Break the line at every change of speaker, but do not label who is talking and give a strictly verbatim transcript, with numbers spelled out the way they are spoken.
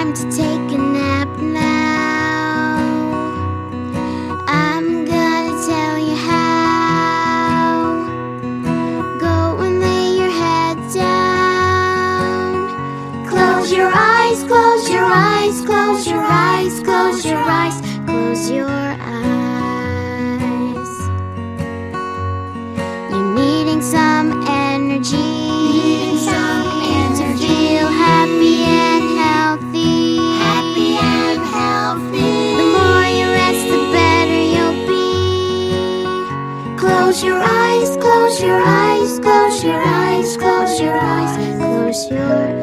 time to take a nap now. I'm gonna tell you how. Go and lay your head down. Close your eyes, close your eyes, close your eyes, close your eyes, close your eyes. You're needing some energy, needing some energy. Feel happy and healthy, happy and healthy. The more you rest, the better you'll be. Close your eyes, close your eyes, close your eyes, close your eyes, close your eyes.